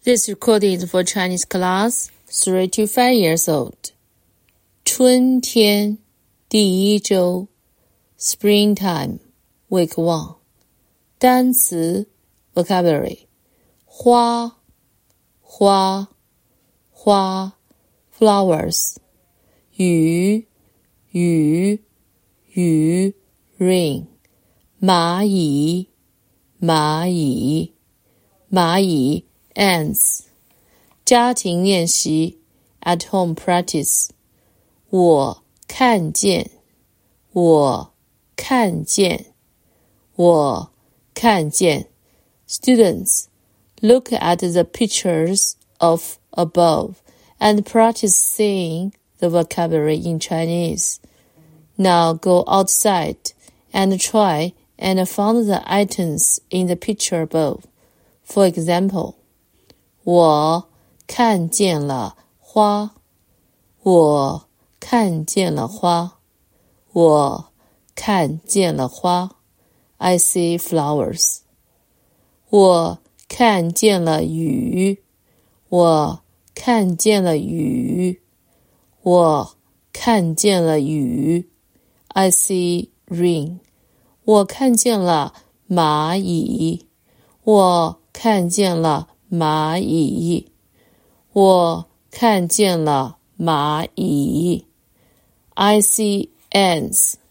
This recording is for Chinese class 3 to 5 years old. 春天第一周 Springtime Week 1. 单词 Vocabulary 花 Flowers 雨 Rain 蚂蚁 Ants 家庭练习 At home practice 我看见 Students look at the pictures of above and practice saying the vocabulary in Chinese. Now go outside and try and find the items in the picture above. For example, 我看见了花 I see flowers. 我看见了雨 I see rain. 我看见了蚂蚁 我看见了蚂蚁 I see ants.